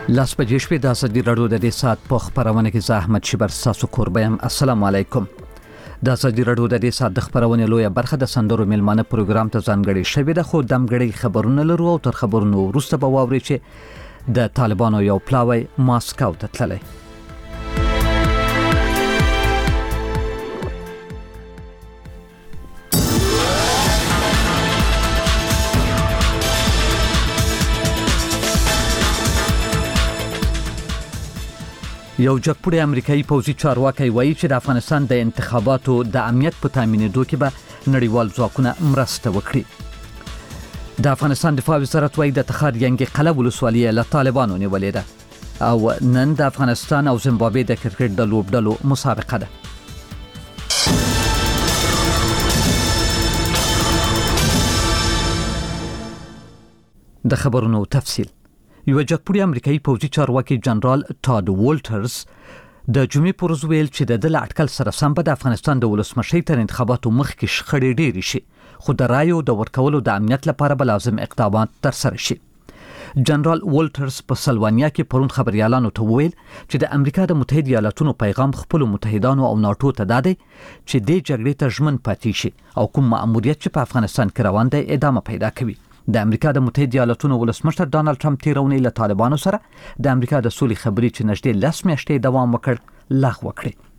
لاس بجې شپې د ازادي راډیو د دې ساعت په خبرونه کې زه احمد شیبر تاسو کوربم. السلام علیکم. د ازادي راډیو د دې ساعت د خبرونه لویه برخه د سندرو میلمانه پروګرام ته ځانګړي شوې ده، خو دمګړي خبرونه لرو او تر خبرونو وروسته به واوري چې د طالبانو یو پلاوی ماسکو ته تللی. یو جګپوړی امریکایي پوځي چارواکي وایي چې د افغانستان د انتخاباتو د امنیت په تامینېدو کې به نړیوال ځواکونه مرسته وکړي. د افغانستان دفاع وزارت وایي د تخار ینګي قلعه ولسوالي له طالبانو نیولې ده او نن د افغانستان او زیمبابوې د کرکټ د لوبډلو مسابقه ده. د خبرونو تفصیل. یو جګپوړی امریکایي پوځي چارواکي جنرال ټاد وولټرز د جمعې پر ورځ ویل چې د دل اټکل سره سم به د افغانستان د ولسمشي تر انتخاباتو مخکې شخړې ډېرې شي، خو د رایو د ورکولو د امنیت لپاره به لازم اقدامات ترسره شي. جنرال وولټرز په سلوانیا کې پرون خبريالانو ته وویل چې د امریکا د متحده ایالاتونو پیغام خپل متحدانو او ناتو ته دادی چې د جګړې ته ژمن پاتې شي او کوم مأموریت چې په افغانستان کې روان دی ادامه پیدا کوي. د امریکا د متحده ایالاتونو ولسمشر ډانلډ ټرمپ تیرونی له طالبانو سره د امریکا د سولې خبرې چې نږدې 10 میاشتې دوام وکړ لغوه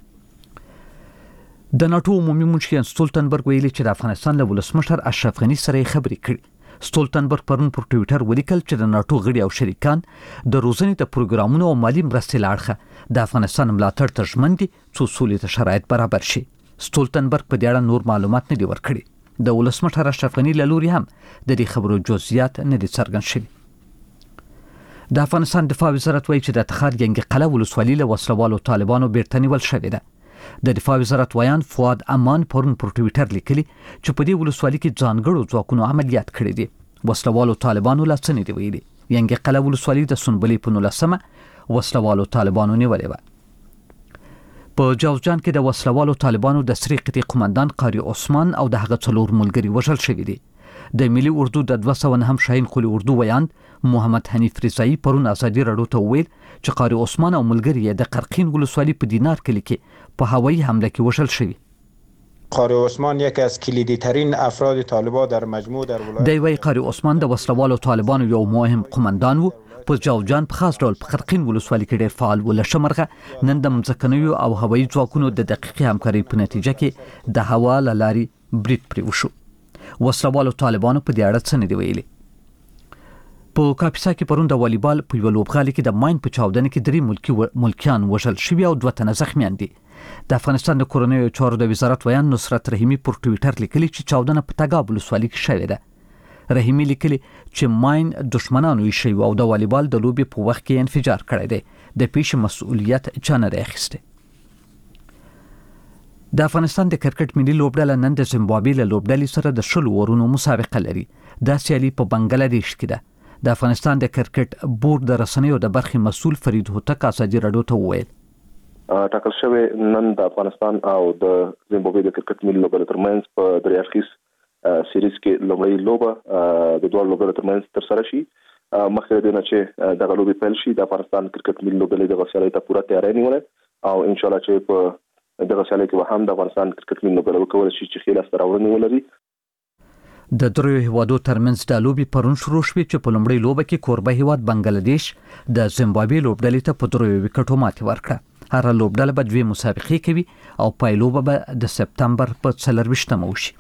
کړې. د ناتو عمومي منشي ستولتنبرګ ویلي چې د افغانستان له ولسمشر اشرف غنی سره خبرې کړې. ستولتنبرګ پرون پر ټوئیټر ولیکل چې د ناتو غړي او شریکان د روزنې د پروګرامونو او مالی مرستې لاړخه د افغانستان ملاتړ ته ژمن دي څو سولې ته شرایط برابر شي. ستولتنبرګ په دې اړه نور معلومات نه دي ورکړي. د ولسمشر اشرف غنی له لوري هم د دې خبرو جزئیات نه دي څرګند شوي. د افغانستان دفاع وزارت وایي چې د تخار ینګي قلعه ولسوالي له وسلوالو طالبانو بیرته نیول شوې ده. د دفاع وزارت ویان فؤاد امان پرون پر ټوئیټر لیکلي چې په دې ولسوالي کې ځانګړو ځواکونو عملیات کړي دي. وسلوالو طالبانو لا څه نه دی ویلي. ینګي قلعه ولسوالي د سنبلې په 19 وسلوالو طالبانو نیولې و. په جوزجان کې د وسلوالو طالبانو د سری قطي قومندان قاری عثمان او د هغه څلور ملګري وژل شوي دي. د ملي اردو د 209 شاهین قلی اردو ویاند محمد حنیف رضایی پرون ازادي راډیو ته ویل چې قاری عثمان او ملګري د قرقین ولسوالي په دینار کلی کې په هوایي حمله کې وژل شوي. قاری عثمان یکی از کلیدی ترین افراد طالبان در مجموع در ولایت دی وی قاری عثمان د وسلوالو طالبانو یو مهم قومندان وو. په جوزجان په خاص ډول په قرقین ولسوالي کې ډېر فعال و. له شمرغه نن د مځکنیو او هوایي ځواکونو د دقیقې همکارۍ په نتیجه کې د هوا له لارې برید پرې وشو. وسلوالو طالبانو په دې اړه څه نه دی ویلي. په کاپیسا کې پرون د والیبال په یو لوبغالي کې د ماین په چاودنه کې 3 ملکیان وژل شوي او 2 تنه زخمیان دي. د افغانستان د کورنیو چارو د وزارت ویان نصرت رحیمی پر ټوئیټر لیکلي چې چاودنه په تګاب ولسوالي کې شوې ده. رحیمی لیکلي چې ماین دشمنانو یې شوی او د والیبال د لوبې په وخت کې انفجار کړی دی. د پیښې مسؤلیت چا نه دی اخیستی. د افغانستان د کرکټ ملي لوبډله نن د زیمبابوې له لوبډلې سره د 10 اورونو مسابقه لري. دا سیالي په بنگلادیش کې ده. د افغانستان د کرکټ بورډ د رسنیو د برخې مسؤل فرید هوتک ازادي راډیو ته وویل ټاکل شوی نن د افغانستان او د زیمبابوې د کرکټ ملي لوبډلې ترمنځ په درې اړخیز سیریز کې لومړی لوبه د دوه لوبډلو ترمنځ ترسره شي. مخکې د نه چې د لوبې پیل شي د افغانستان کرکټ ملي لوبډلې د غسالۍ ته پوره تیاری نیولې او ان شاء الله چې په د غسالۍ کې هم د افغانستان کرکټ ملي لوبډلې وکول شي چې خلاص راوړنې ولري. د دریو هیوادو ترمنځ د لوبې پرون شروع شوې چې په لومړی لوبه کې کوربه هیواد بنگلادیش د زیمبابوې لوبډلې ته په 3 وکټو ماتې ورکړه. هر لوبډله به 2 مسابقې کوي او پایلوبه به د سپتمبر په 24 وشي.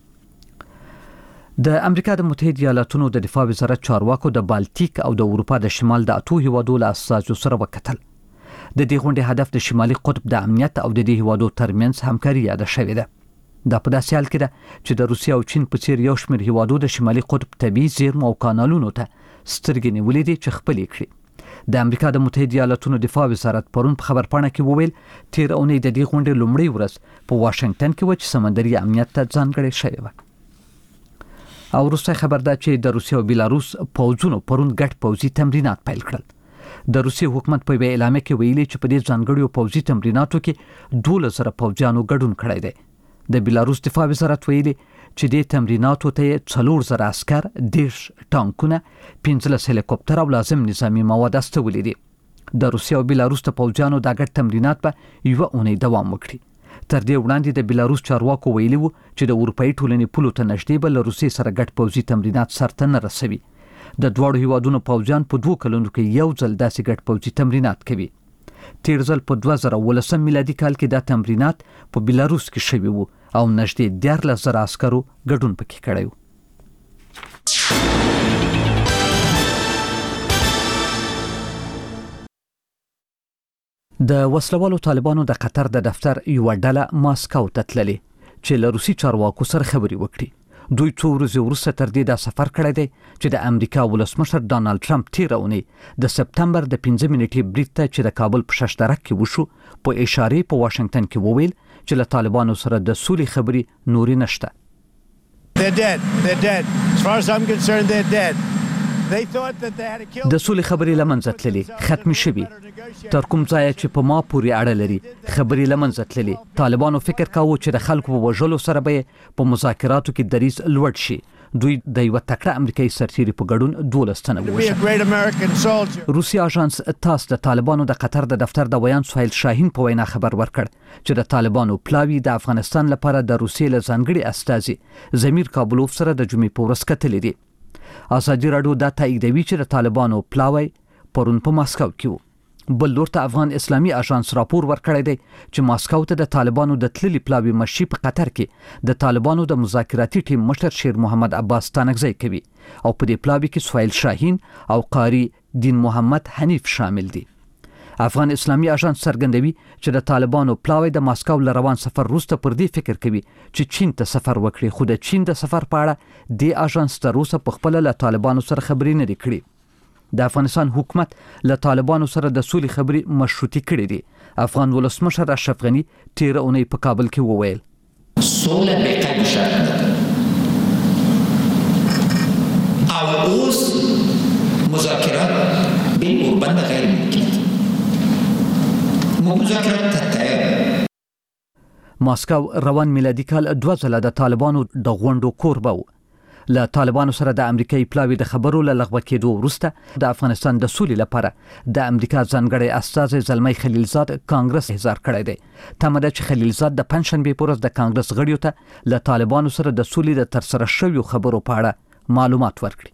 د امریکا د متحده ایالاتونو د دفاع وزارت چارواکو د بالتیک او د اروپا د شمال د 8 هیوادو له اساسو سره وکتل. د دې غونډې هدف د شمالي قطب د امنیت او د دې هیوادو ترمنځ همکاري یاد شوې ده. دا په داسې حال کې ده چې د روسیې او چین په څیر یو شمېر هیوادو د شمالي قطب طبیعي زیرمو او کانالونو ته سترګې نیولې دي چې خپلې کړي. د امریکا د متحده ایالاتونو دفاع وزارت پرون په خبرپاڼه کې وویل تیر اونۍ د دې غونډې لومړۍ ورځ په واشنگټن کې و چې سمندري امنیت ته ځانګړې شوې وه. او وروسته خبر ده چې د روسیې او بیلاروس پوځونو پرون ګډ پوځي تمرینات پیل کړل. د روسیې حکومت په اعلامیه کې ویلي چې په دې ځانګړو پوځي تمریناتو کې 12,000 پوځیانو ګډون کړی دی. د بیلاروس دفاع وزارت ویلي چې د تمریناتو ته 4000 عسكر، 10 ټانکونه، 15 هلیکوپټر او لازم نظامی مواد استولي دي. د روسیې او بیلاروس د پوځیانو د ګډ تمرینات په یو اونۍ دوام وکړي. تر دې وړاندې د بیلاروس چارواکو ویلي وو چې د اروپאי ټولنې پولو ته نږدې به له روسیې سره ګډ پوځي تمرینات سرته نه رسوي. د دواړو هیوادونو پوځیان په 2 کلونو کې یو ځل داسې ګډ پوځي تمرینات کوي. تیر ځل په 2018 میلادي کال کې دا تمرینات په بیلاروس کې شوي وو او نږدې 14000 عسکرو ګډون پکې کړی وو. د وسلوالو طالبانو د قطر د دفتر یو ډله ماسکو ته تللې چې له روسي چارواکو سره خبرې وکړي. دوی 2 ورځې وروسته تر دې دا سفر کړی دی چې د امریکا ولسمشر ډانلډ ټرمپ تیر اونۍ د سپتمبر د 15 منټې بریټ ته چې د کابل په ششدرک کې وشو په اشاره په واشنگټن کې وویل چې له طالبانو سره د سولې خبرې نوري نشته. They're dead. As far as I'm concerned, they're dead. د سولې خبرې لمنځه تللې، ختمې شوي. تر کوم ځای چې په ما پورې اړه لري خبرې لمنځه تللې. طالبانو فکر کاوه چې د خلکو په وژلو سره به په مذاکراتو کې دریځ لوړ شي. دوی د یو تکړه امریکایي سرتیري په ګډون 12 تنه ووژل. روسي اژانس تاس د طالبانو د قطر د دفتر د ویان سهیل شاهین په وینا خبر ورکړ چې د طالبانو پلاوی د افغانستان لپاره د روسیې له ځانګړي استازي زمیر کابلوف سره د جمعې په ورځ کتلې دي. ازادي راډیو دا تاییدوي چې د طالبانو پلاوی پرون په ماسکو کې وو. بل لور ته افغان اسلامي اژانس راپور ورکړی دی چې ماسکو ته د طالبانو د تللي پلاوی مشي په قطر کې د طالبانو د مذاکراتي ټیم مشر شیر محمد عباس ستانکزی کوي او په دې پلاوی کې سهیل شاهین او قاری دین محمد حنیف شامل دي. افغان اسلامي اژانس څرګندوي چې د طالبانو پلاوی د ماسکو له روان سفر وروسته پر دې فکر کوي چې چین ته سفر وکړي، خو د چین د سفر په اړه د اژانس تر اوسه په خپل له طالبانو سره خبرې نه کړي. د افغانستان حکومت له طالبانو سره د سولې خبرې مشروطي کړې دي. افغان ولسمشر اشرف غنی تیر اونۍ په کابل کې وویل سوله به قید شرط او اوس مذاکرات بالقربان غیر ممکن. مذاکرات تتعب. ماسکو روان میلادي کال 2 ځله د طالبانو د غونډو کوربه و. له طالبانو سره د امریکایي پلاوی د خبرو له لغوه کېدو وروسته د افغانستان د سولې لپاره د امریکا ځانګړی استازی زلمی خلیلزاد کانګرس احضار کړی دی. تمه ده چې خلیلزاد د پنځشنبې په ورځ د کانګرس غړیو ته له طالبانو سره د سولې د ترسره شویو خبرو په اړه معلومات ورکړي.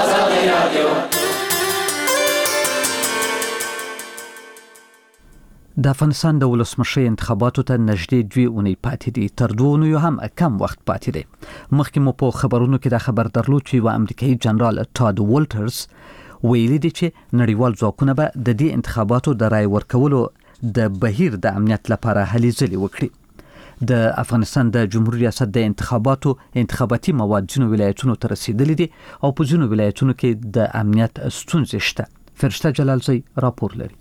د افغانستان د ولسمشر انتخاباتو ته نږدې 2 اونۍ پاتې دي. تر 2 اونیو هم کم وخت پاتې دی. مخکې مو په خبرونو کې دا خبر درلود چې یو امریکایي جنرال ټاد والټرز ویلي دی چې نړیوال ځواکونه به د دې انتخاباتو د رای ورکولو د بهیر د امنیت لپاره هلې ځلې وکړي. د افغانستان د جمهوریت ریاست د انتخاباتي مواد ځینو ولایتونو ته رسیدلي دي او په ځینو ولایتونو کې د امنیت ستونزې شته. فرشته جلالزی راپور لري.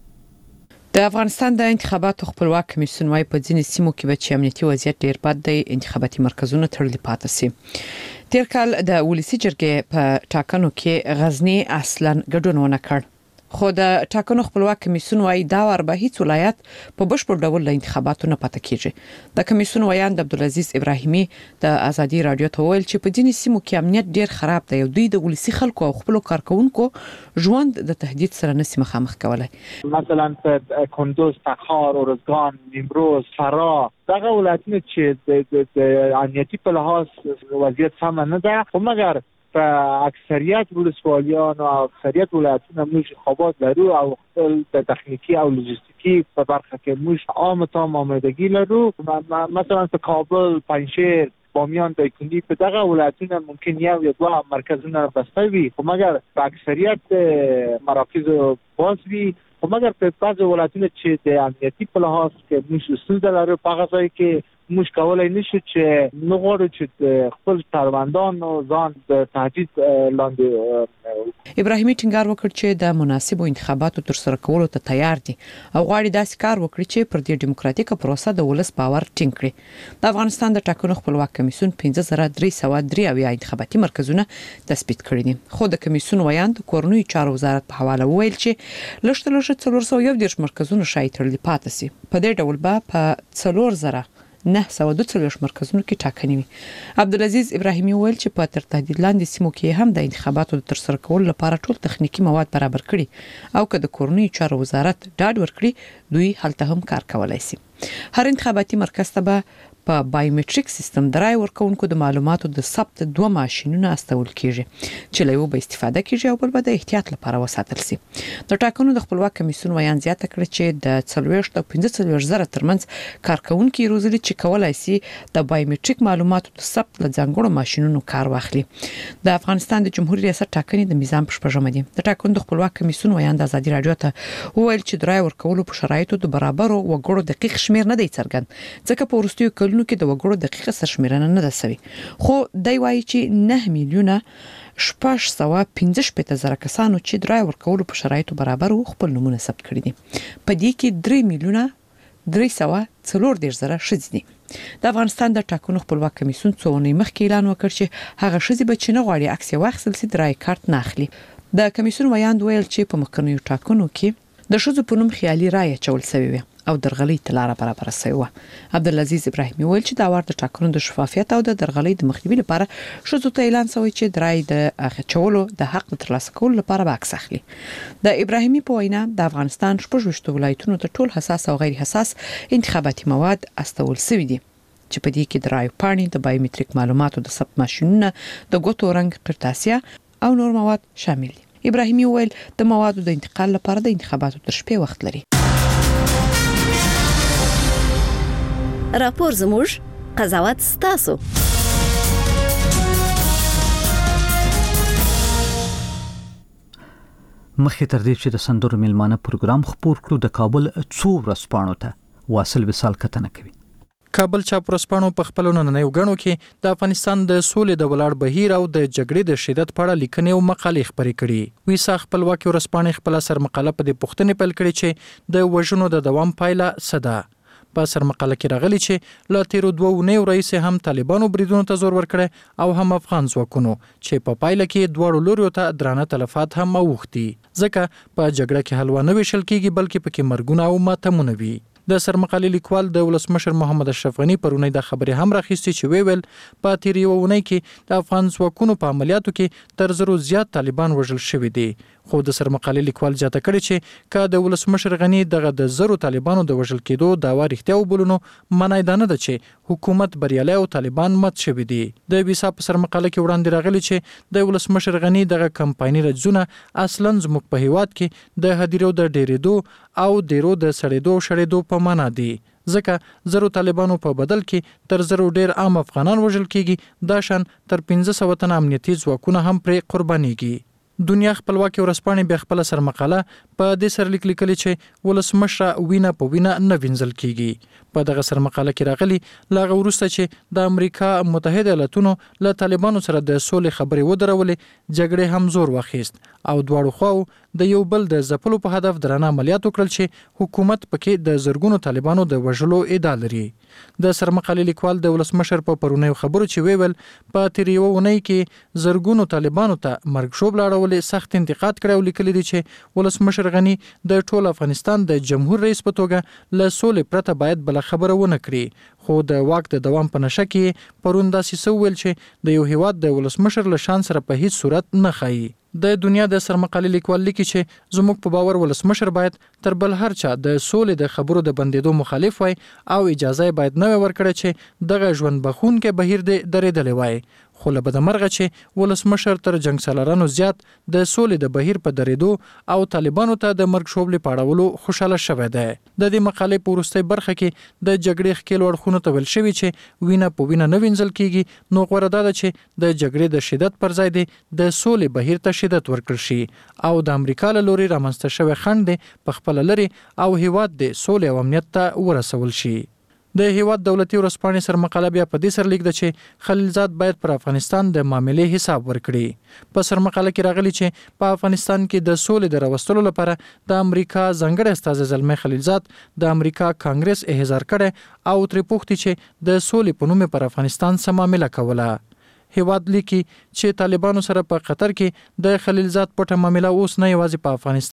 د افغانستان د انتخاباتو خپلواک کمیسیون وايي په ځینې سیمو کې به چې امنیتي وضعیت ډیر بد دی، انتخاباتي مرکزونه تړلي پاتې سي. تیر کال د ولسی جرګې په ټاکنو کې غزنی اصلا ګډون ونه کړ، خو د ټاکنو خپلواک کمیسیون وايي دا ور به هیڅ ولایت په بشپړ ډول له انتخاباتو نه پاتې کیږي. د کمیسیون ویان د عبدالعزیز ابراهیمي د ازادي رادیو ته ویل چې په ځینې سیمو کې امنیت ډیر خراب دی او دوی د ولسی خلکو او خپل کارکونکو ژوند د تهدید سره نسی مخامخ کولای. مثلا په کندوز، تخار، ارزگان، نیمروز، فراه دغه ولایتونه چې د امنیتي په لحاظ وضعیت سم نه ده، خو مګر په اکثریت ولسوالیان او اکثریت ولایتونه موږ انتخابات لرو او د تخنیکی او لوجستیکی په برخه کې موږ عامه آمادگی لرو. مثلا په کابل، پنجشیر، بامیان، دایکنی په دغه ولایتونه ممکن یو یا دوه مرکزونه بسته وي، خو مګر په اکثریت مراکز باز وي. خو مګر په بعض ولایتونه چې د امنیتي په لحاظ کې موږ ستونزه لرو، په هغه ځای کې موږ کولای نشو چې نغواړو چې خپل کاروندان او ځان د تهدید لاندې. ابراهیمي ټینګار وکړ چې د مناسبو انتخاباتو ترسره کولو ته تیار دي او غواړي داسې کار وکړي چې پر دې دیموکراتیکه پروسه د ولس باور ټینګ کړي. د افغانستان د ټاکنو خپلواک کمیسیون 15303 انتخاباتي مرکزونه تثبیت کړي دي، خو د کمیسیون ویان د کورنیو چارو وزارت په حواله ویل چې لږ 411 مرکزونه شاید تړلي پاتې سي. په دې ډول به په 4000 942 مرکزونو کې ټاکنې وي. عبدالعزیز ابراهیمي ویل چې په تر تهدید لاندې سیمو کې هم د انتخاباتو د ترسره کولو لپاره ټول تخنیکی مواد برابر کړي او که د کورنۍ چارو وزارت ډاډ ورکړي دوی هلته هم کار کولای شي. هر انتخاباتي مرکز ته به په بایومټریک سیستم د رای ورکونکو د معلوماتو د ثبت 2 ماشينونه استول کیږي چې له یو به استفاده کیږي او بل به د احتیاط لپاره وساتل شي. د ټاکنو د خپلواک کمیسیون ویان زیاته کړ چې د 40 او 45 زره ترمنځ کارکونکو روزلي چې کولای شي د بایومټریک معلوماتو د ثبت له ځانګړو ماشينونو کار واخلي. د افغانستان د جمهوریت ریاست ټاکنې د میزان په شپږمه دي. د ټاکنو د خپلواک کمیسیون ویان د ازادي رادیو ته وویل چې د رای ورکولو په شرایطو د برابرو وګړو دقیق شمیر نه دی څرګند ځکه په وروستیو کلونو کې د وګړو دقیق سرشمیرنه نه ده سوي. خو دی وایي چې 9 میلیونه 615 کسانو چې د رای ورکولو په شرایطو برابر وو خپل نمونه ثبت کړي دي. په دې کې 3 میلیونه 314 ښځې دي. د افغانستان د ټاکنو خپلواک کمیسیون څو ونې مخکې اعلان وکړ چې هغه ښځې به چې نه غواړي عکس واخیستل شي د رای کارت نه اخلي. د کمیسیون ویاند ویل چې په مخکنیو ټاکنو کې د ښځو په نوم خیالي رای اچول شوی وي او درغلي تلاره برابر شوی و. عبدالعزيز ابراهیمي ویل چې دا ورته ټاکنو د شفافیت او د درغلي د مخنیوي لپاره ښځو ته اعلان شوی چې د رای د اخیستلو د حق ترلاسه کولو لپاره به عکس اخلي. د ابراهیمي په وینا د افغانستان 16 ولایتونو ته ټول حساس او غیر حساس انتخاباتي مواد استول شوی دي چې په دې کې د رای پاڼې د بایومټریک معلوماتو د ثبت ماشينونه د ګوتو رنګ قرطاسیه او نور مواد شامل دي. ابراهیمي ویل د موادو د انتقال لپاره د انتخاباتو تر شپې وخت لري. راپور زموږ قضاوت ستاسو. مخکې تر دې چې د سندرو میلمانه پروګرام خپور کړو د کابل څو ورځپاڼو ته واصل وصال کتنه کوي. کابل چاپ ورځپاڼو په خپل نننیو غړو کې د افغانستان د سولې د ولاړ بهیر او د جګړې د شدت په اړه لیکنې او مقالې خپرې کړي. ویسا خپلواکي ورځپاڼې خپل سر مقاله په دې پوښتنې پیل کړې چې د وژنو د دوام پایله څه ده. په سر مقاله کې راغلي چې لا تیرو 2 ونیو رئیس هم طالبانو بریدونو ته زور ورکړي او هم افغان ځواکونو چې په پایله کې دواړو لوريو ته درانه تلفات هم اوښتي ځکه په جګړه کې حل ونه وشل کېږي بلکې پکې مرګونه او ماتمونه وي. د سرمقالې لیکوال د ولسمشر محمد اشرف غنی پرونی د خبرې هم راخیستي چې ویل په تیر یو ونی کې د افغان ځواکونو په عملیاتو کې تر زرو زیات طالبان وژل شوي دي. خو د سرمقالې لیکوال جاته کړی چې که د ولسمشر غنی دغه د زرو طالبانو د وژل کېدو داوا رښتیا وبولنو معنی دا نه ده چې حکومت بریالی او طالبان مات شوي دي. د ویسا په سرمقاله کې وړاندې راغلی چې د ولسمشر غنی دغه کمپایني رجزونه اصلا زموږ په هیواد کې د هدیرو د ډیرېدو او ډیرو د سړېدو شړېدو په معنا دي ځکه زرو طالبانو په بدل کې تر زرو ډیر عام افغانان وژل کېږي دا شان تر 1500 تن امنیتي ځواکونه هم پرې قربانيږي. دنیا خپلواکي ورځپاڼې به خپل سر مقاله په دې سرلیک لیکلي چې ولسمشر وینا په وینا نه وینځل کیږي. په دغه سر مقاله کې راغلي لاغه ورسته چې د امریکا متحده ایالاتونو له طالبانو سره د سولې خبرې ودرولې جګړې هم زور واخیست او دواړو خواو د یو بل د ځپلو په هدف درانه عملیات وکړل چې حکومت پکې د زرګونو طالبانو د وژلو ادعا لري. د سرمقالې لیکوال د ولسمشر په پرونیو خبرو چې ویل په تیر یو ونی کې زرګونو طالبانو ته مرګ شوب لاړولې سخت انتقاد کړو لیکلي دي چې ولسمشر غنی د ټول افغانستان د جمهور رئیس په توګه له سولې پرته باید بل خبره ونه کړي. خو د واک د دوام په نشه کې پرون داسې څه ویل چې د یو هیواد د ولسمشر له شان سره په هیڅ صورت نه ښایي. د دنیا د سرمقالې لیکوال لیکي چې زموږ په باور ولسمشر باید تر بل هر چا د سولې د خبرو د بندیدو مخالف وای او اجازه باید نه ورکړي چې دغه ژوند بخونکې بهیر د درېدلې وای. خو له بدمرغه چې ولسمشر تر جنگ سالارانو زیات د سولې د بهیر په درېدو او طالبانو ته د مرګ شوبلې پاړولو خوشاله شوی دی. د دې مقالې په وروستۍ برخه کې د جګړې ښکېل وړخونو ته ویل شوي چې وینا په وینا نه وینځل کیږي نو غوره ده چې د جګړې د شدت پر ځای دی د سولې بهیر ته شدت ورکړل شي او د امریکا له لوري رامنځته شوی خنډ دی په خپل لري او هیواد د سولې او امنیت ته ورسول شي. د هیواد دولتي ورځپاڼې سرمقاله بیا په دې سرلیک ده چې خلیلزاد باید پر افغانستان د معاملې حساب ورکړي. په سرمقاله کې راغلي چې په افغانستان کې د سولې د راوستلو لپاره د امریکا ځانګړی استازی زلمي خلیلزاد د امریکا کانګرس احضار کړي او ترې پوښتنه چې د سولې په نوم پر افغانستان سره معامله کوله. هیواد لیکي چې طالبانو سره په قطر کې د خلیلزاد پټه معامله اوس نه یوازې په افغانستان